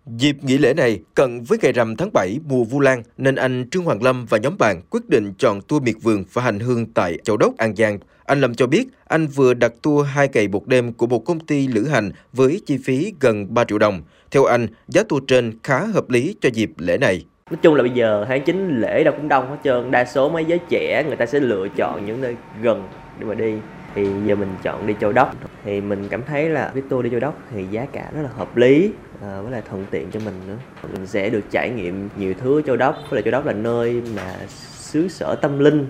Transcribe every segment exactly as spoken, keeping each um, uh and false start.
Dịp nghỉ lễ này cận với ngày rằm tháng bảy mùa Vu Lan nên anh Trương Hoàng Lâm và nhóm bạn quyết định chọn tour miệt vườn và hành hương tại Châu Đốc, An Giang. Anh Lâm cho biết anh vừa đặt tour hai ngày một đêm của một công ty lữ hành với chi phí gần ba triệu đồng. Theo anh, giá tour trên khá hợp lý cho dịp lễ này. Nói chung là bây giờ tháng chín lễ đâu cũng đông hết trơn, đa số mấy giới trẻ người ta sẽ lựa chọn những nơi gần để mà đi. Thì giờ mình chọn đi Châu Đốc thì mình cảm thấy là cái tour đi Châu Đốc thì giá cả rất là hợp lý, à, với lại thuận tiện cho mình nữa. Mình sẽ được trải nghiệm nhiều thứ ở Châu Đốc, với lại Châu Đốc là nơi mà xứ sở tâm linh.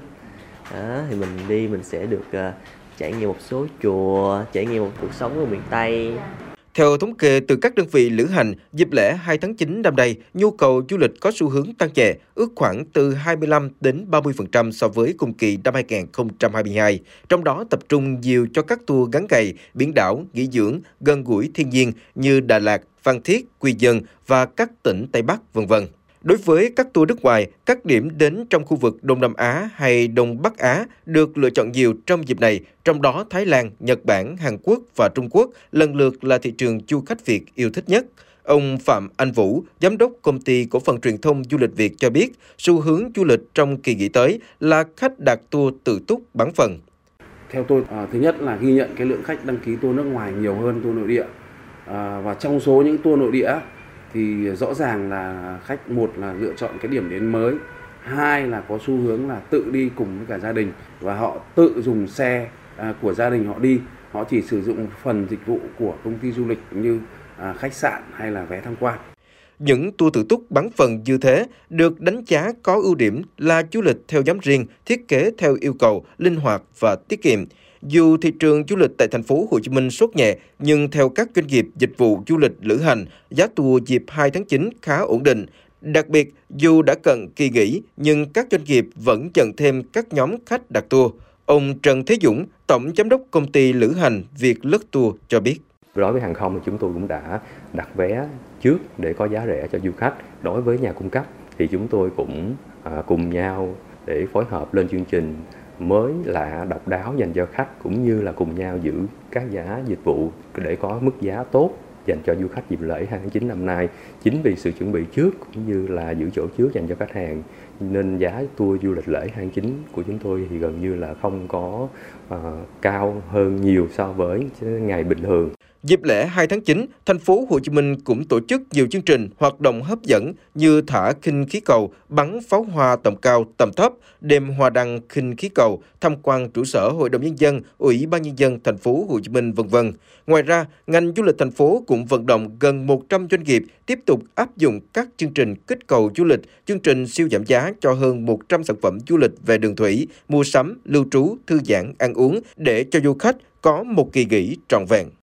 Đó, thì mình đi mình sẽ được uh, trải nghiệm một số chùa, trải nghiệm một cuộc sống ở miền Tây. Theo thống kê từ các đơn vị lữ hành, dịp lễ hai tháng chín năm nay, nhu cầu du lịch có xu hướng tăng nhẹ, ước khoảng từ hai mươi lăm đến ba mươi phần trăm so với cùng kỳ năm hai nghìn không trăm hai mươi hai. Trong đó tập trung nhiều cho các tour ngắn ngày, biển đảo, nghỉ dưỡng, gần gũi thiên nhiên như Đà Lạt, Phan Thiết, Quy Nhơn và các tỉnh Tây Bắc, vân vân. Đối với các tour nước ngoài, các điểm đến trong khu vực Đông Nam Á hay Đông Bắc Á được lựa chọn nhiều trong dịp này, trong đó Thái Lan, Nhật Bản, Hàn Quốc và Trung Quốc lần lượt là thị trường du khách Việt yêu thích nhất. Ông Phạm Anh Vũ, Giám đốc Công ty Cổ phần Truyền thông Du lịch Việt cho biết, xu hướng du lịch trong kỳ nghỉ tới là khách đặt tour tự túc bán phần. Theo tôi, à, thứ nhất là ghi nhận cái lượng khách đăng ký tour nước ngoài nhiều hơn tour nội địa. À, và trong số những tour nội địa thì rõ ràng là khách một là lựa chọn cái điểm đến mới, hai là có xu hướng là tự đi cùng với cả gia đình và họ tự dùng xe à, của gia đình họ đi, họ chỉ sử dụng phần dịch vụ của công ty du lịch như à, khách sạn hay là vé tham quan. Những tour tự túc bán phần như thế được đánh giá có ưu điểm là du lịch theo nhóm riêng, thiết kế theo yêu cầu, linh hoạt và tiết kiệm. Dù thị trường du lịch tại thành phố Hồ Chí Minh sốt nhẹ, nhưng theo các doanh nghiệp dịch vụ du lịch lữ hành, giá tour dịp hai tháng chín khá ổn định. Đặc biệt, dù đã cận kỳ nghỉ, nhưng các doanh nghiệp vẫn nhận thêm các nhóm khách đặt tour. Ông Trần Thế Dũng, Tổng Giám đốc Công ty Lữ hành Việt Lux Tour cho biết. Đối với hàng không thì chúng tôi cũng đã đặt vé trước để có giá rẻ cho du khách. Đối với nhà cung cấp thì chúng tôi cũng à, cùng nhau để phối hợp lên chương trình mới lạ độc đáo dành cho khách, cũng như là cùng nhau giữ các giá dịch vụ để có mức giá tốt dành cho du khách dịp lễ hai tháng chín năm nay. Chính vì sự chuẩn bị trước cũng như là giữ chỗ trước dành cho khách hàng nên giá tour du lịch lễ hai tháng chín của chúng tôi thì gần như là không có uh, cao hơn nhiều so với ngày bình thường. Dịp lễ hai tháng chín, thành phố Hồ Chí Minh cũng tổ chức nhiều chương trình hoạt động hấp dẫn như thả khinh khí cầu, bắn pháo hoa tầm cao tầm thấp, đêm hoa đăng khinh khí cầu, tham quan trụ sở Hội đồng nhân dân, Ủy ban nhân dân thành phố Hồ Chí Minh, vân vân. Ngoài ra, ngành du lịch thành phố cũng vận động gần một trăm doanh nghiệp tiếp tục áp dụng các chương trình kích cầu du lịch, chương trình siêu giảm giá cho hơn một trăm sản phẩm du lịch về đường thủy, mua sắm, lưu trú, thư giãn, ăn uống để cho du khách có một kỳ nghỉ trọn vẹn.